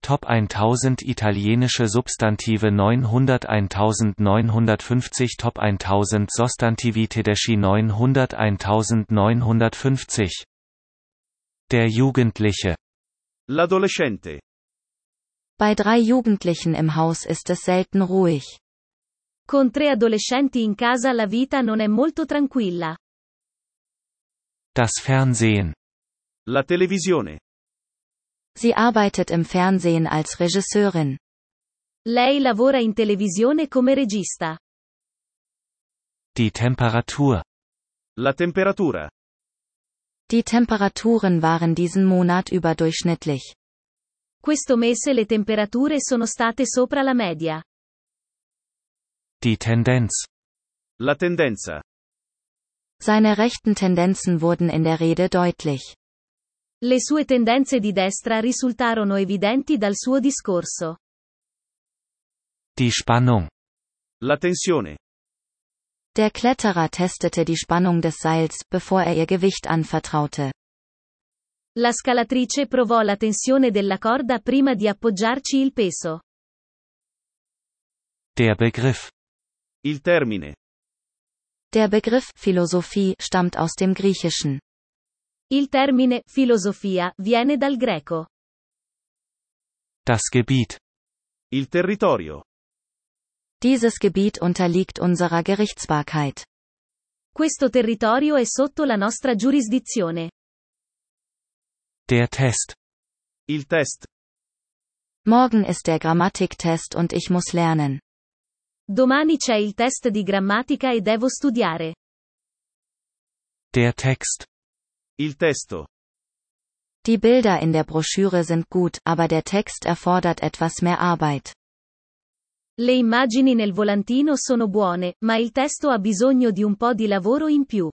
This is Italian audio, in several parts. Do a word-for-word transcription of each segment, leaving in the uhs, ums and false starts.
Top tausend italienische Substantive neunhundert neuntausendneunhundertfünfzig Top tausend Sostantivi tedeschi neunhundert neuntausendneunhundertfünfzig Der Jugendliche. L'adolescente. Bei drei Jugendlichen im Haus ist es selten ruhig. Con tre adolescenti in casa la vita non è molto tranquilla. Das Fernsehen. La televisione. Sie arbeitet im Fernsehen als Regisseurin. Lei lavora in televisione come regista. Die Temperatur. La temperatura. Die Temperaturen waren diesen Monat überdurchschnittlich. Questo mese le temperature sono state sopra la media. Die Tendenz. La tendenza. Seine rechten Tendenzen wurden in der Rede deutlich. Le sue tendenze di destra risultarono evidenti dal suo discorso. Die Spannung. La tensione. Der Kletterer testete die Spannung des Seils, bevor er ihr Gewicht anvertraute. La scalatrice provò la tensione della corda prima di appoggiarci il peso. Der Begriff. Il termine. Der Begriff Philosophie stammt aus dem Griechischen. Il termine filosofia viene dal greco. Das Gebiet. Il territorio. Dieses Gebiet unterliegt unserer Gerichtsbarkeit. Questo territorio è sotto la nostra giurisdizione. Der Test. Il test. Morgen ist der Grammatiktest und ich muss lernen. Domani c'è il test di grammatica e devo studiare. Der Text. Il testo. Die Bilder in der Broschüre sind gut, aber der Text erfordert etwas mehr Arbeit. Le immagini nel volantino sono buone, ma il testo ha bisogno di un po' di lavoro in più.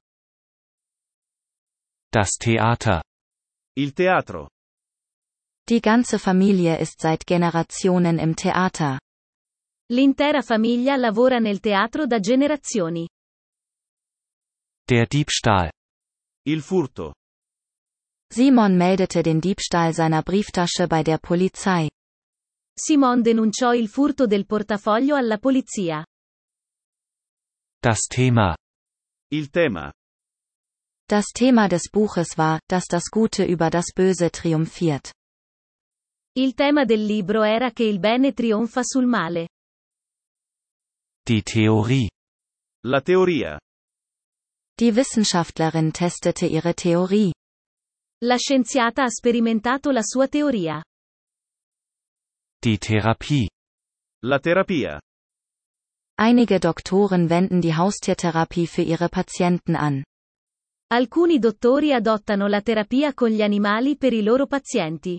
Das Theater. Il teatro. Die ganze Familie ist seit Generationen im Theater. L'intera famiglia lavora nel teatro da generazioni. Der Diebstahl. Il furto. Simon meldete den Diebstahl seiner Brieftasche bei der Polizei. Simon denunciò il furto del portafoglio alla polizia. Das Thema. Il tema. Das Thema des Buches war, dass das Gute über das Böse triumphiert. Il tema del libro era che il bene trionfa sul male. Die Theorie. La teoria. Die Wissenschaftlerin testete ihre Theorie. La scienziata ha sperimentato la sua teoria. Die Therapie. La terapia. Einige Doktoren wenden die Haustiertherapie für ihre Patienten an. Alcuni dottori adottano la terapia con gli animali per i loro pazienti.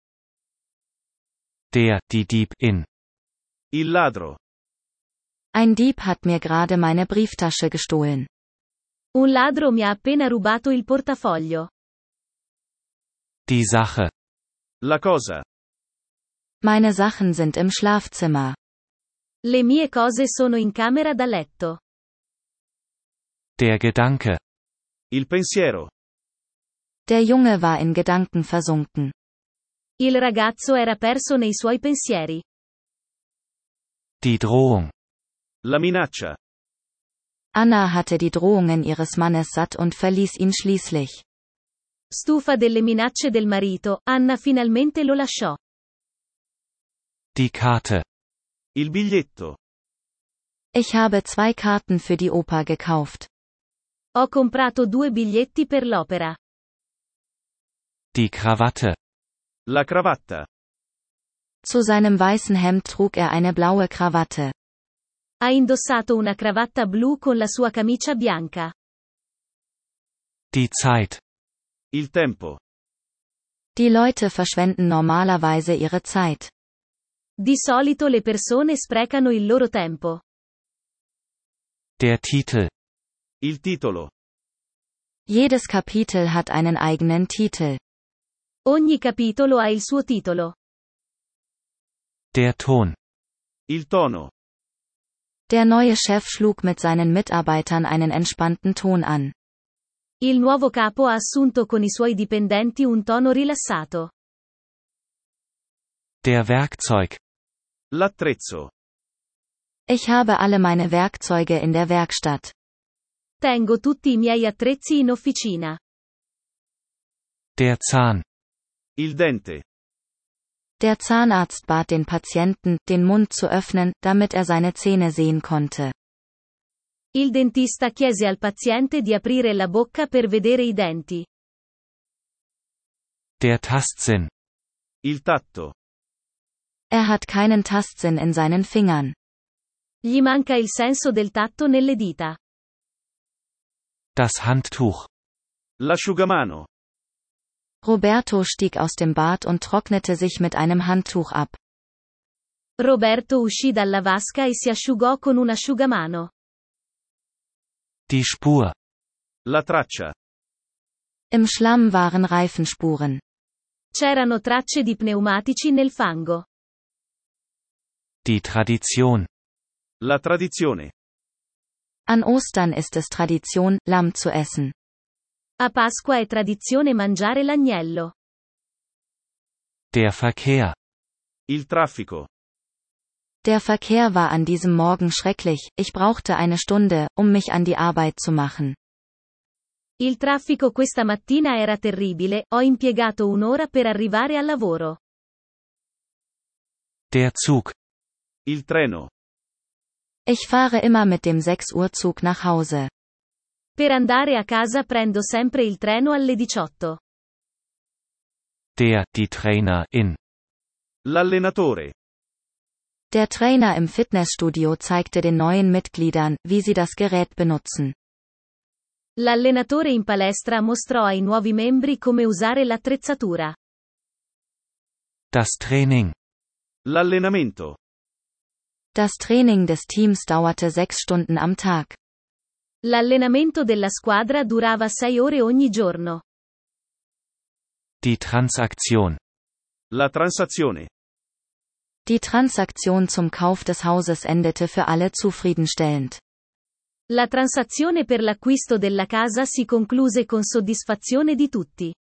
Der, die Dieb in. Il ladro. Ein Dieb hat mir gerade meine Brieftasche gestohlen. Un ladro mi ha appena rubato il portafoglio. Die Sache. La cosa. Meine Sachen sind im Schlafzimmer. Le mie cose sono in camera da letto. Der Gedanke. Il pensiero. Der Junge war in Gedanken versunken. Il ragazzo era perso nei suoi pensieri. Die Drohung. La minaccia. Anna hatte die Drohungen ihres Mannes satt und verließ ihn schließlich. Stufa delle minacce del marito, Anna finalmente lo lasciò. Die Karte. Il biglietto. Ich habe zwei Karten für die Oper gekauft. Ho comprato due biglietti per l'opera. Die Krawatte. La cravatta. Zu seinem weißen Hemd trug er eine blaue Krawatte. Ha indossato una cravatta blu con la sua camicia bianca. Die Zeit. Il tempo. Die Leute verschwenden normalerweise ihre Zeit. Di solito le persone sprecano il loro tempo. Der Titel. Il titolo. Jedes Kapitel hat einen eigenen Titel. Ogni capitolo ha il suo titolo. Der Ton. Il tono. Der neue Chef schlug mit seinen Mitarbeitern einen entspannten Ton an. Il nuovo capo ha assunto con i suoi dipendenti un tono rilassato. Der Werkzeug. L'attrezzo. Ich habe alle meine Werkzeuge in der Werkstatt. Tengo tutti i miei attrezzi in officina. Der Zahn. Il dente. Der Zahnarzt bat den Patienten, den Mund zu öffnen, damit er seine Zähne sehen konnte. Il dentista chiese al paziente di aprire la bocca per vedere i denti. Der Tastsinn. Il tatto. Er hat keinen Tastsinn in seinen Fingern. Gli manca il senso del tatto nelle dita. Das Handtuch. L'asciugamano. Roberto stieg aus dem Bad und trocknete sich mit einem Handtuch ab. Roberto uscì dalla vasca e si asciugò con un asciugamano. Die Spur. La traccia. Im Schlamm waren Reifenspuren. C'erano tracce di pneumatici nel fango. Die Tradition. La tradizione. An Ostern ist es Tradition, Lamm zu essen. A Pasqua è tradizione mangiare l'agnello. Der Verkehr. Il traffico. Der Verkehr war an diesem Morgen schrecklich, ich brauchte eine Stunde, um mich an die Arbeit zu machen. Il traffico questa mattina era terribile, ho impiegato un'ora per arrivare al lavoro. Der Zug. Il treno. Ich fahre immer mit dem sechs Uhr Zug nach Hause. Per andare a casa prendo sempre il treno alle diciotto. Der, die Trainer in. L'allenatore. Der Trainer im Fitnessstudio zeigte den neuen Mitgliedern, wie sie das Gerät benutzen. L'allenatore in palestra mostrò ai nuovi membri come usare l'attrezzatura. Das Training. L'allenamento. Das Training des Teams dauerte sechs Stunden am Tag. L'allenamento della squadra durava sei ore ogni giorno. Die Transaktion. La transazione. Die Transaktion zum Kauf des Hauses endete für alle zufriedenstellend. La transazione per l'acquisto della casa si concluse con soddisfazione di tutti.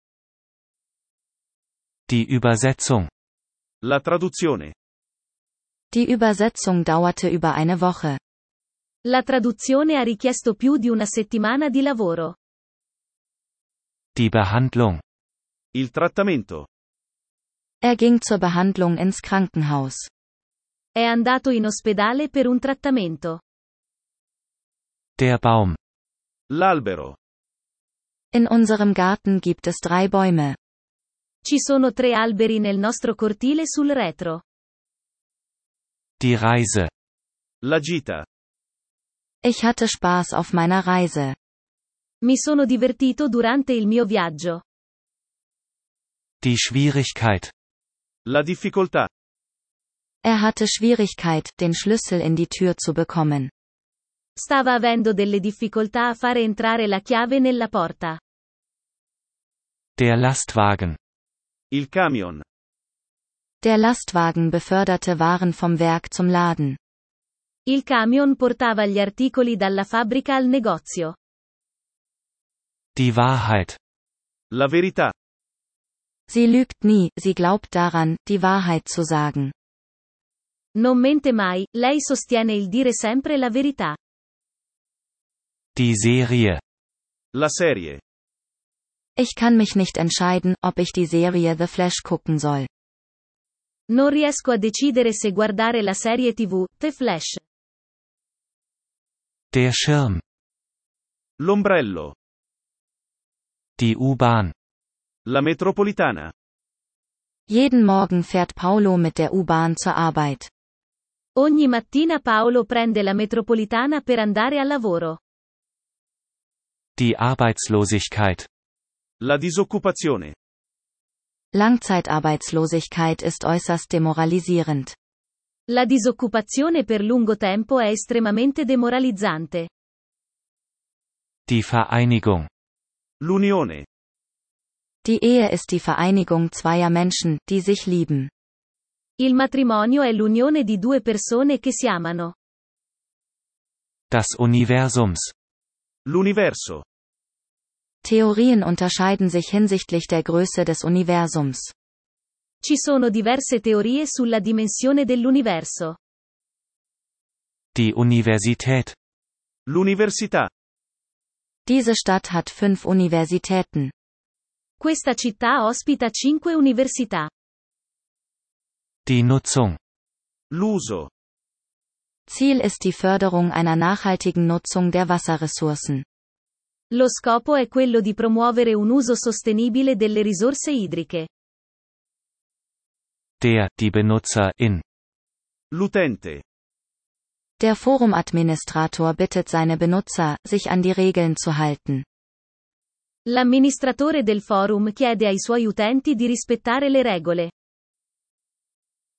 Die Übersetzung. La traduzione. Die Übersetzung dauerte über eine Woche. La traduzione ha richiesto più di una settimana di lavoro. Die Behandlung. Il trattamento. Er ging zur Behandlung ins Krankenhaus. È andato in ospedale per un trattamento. Der Baum. L'albero. In unserem Garten gibt es drei Bäume. Ci sono tre alberi nel nostro cortile sul retro. Die Reise. La gita. Ich hatte Spaß auf meiner Reise. Mi sono divertito durante il mio viaggio. Die Schwierigkeit. La difficoltà. Er hatte Schwierigkeit, den Schlüssel in die Tür zu bekommen. Stava avendo delle difficoltà a fare entrare la chiave nella porta. Der Lastwagen. Il camion. Der Lastwagen beförderte Waren vom Werk zum Laden. Il camion portava gli articoli dalla fabbrica al negozio. Die Wahrheit. La verità. Sie lügt nie, sie glaubt daran, die Wahrheit zu sagen. Non mente mai, lei sostiene il dire sempre la verità. Die Serie. La serie. Ich kann mich nicht entscheiden, ob ich die Serie The Flash gucken soll. Non riesco a decidere se guardare la serie tivù, The Flash. Der Schirm. L'ombrello. Die U-Bahn. La metropolitana. Jeden Morgen fährt Paulo mit der U-Bahn zur Arbeit. Ogni mattina Paolo prende la metropolitana per andare al lavoro. Die Arbeitslosigkeit. La disoccupazione. Langzeitarbeitslosigkeit ist äußerst demoralisierend. La disoccupazione per lungo tempo è estremamente demoralizzante. Die Vereinigung. L'unione. Die Ehe ist die Vereinigung zweier Menschen, die sich lieben. Il matrimonio è l'unione di due persone che si amano. Das Universums. L'universo. Theorien unterscheiden sich hinsichtlich der Größe des Universums. Ci sono diverse teorie sulla dimensione dell'universo. Die Universität. L'università. Diese Stadt hat fünf Universitäten. Questa città ospita cinque università. Die Nutzung. L'uso. Ziel ist die Förderung einer nachhaltigen Nutzung der Wasserressourcen. Lo scopo è quello di promuovere un uso sostenibile delle risorse idriche. Der, die Benutzer, in. L'utente. Der Forumadministrator bittet seine Benutzer, sich an die Regeln zu halten. L'amministratore del forum chiede ai suoi utenti di rispettare le regole.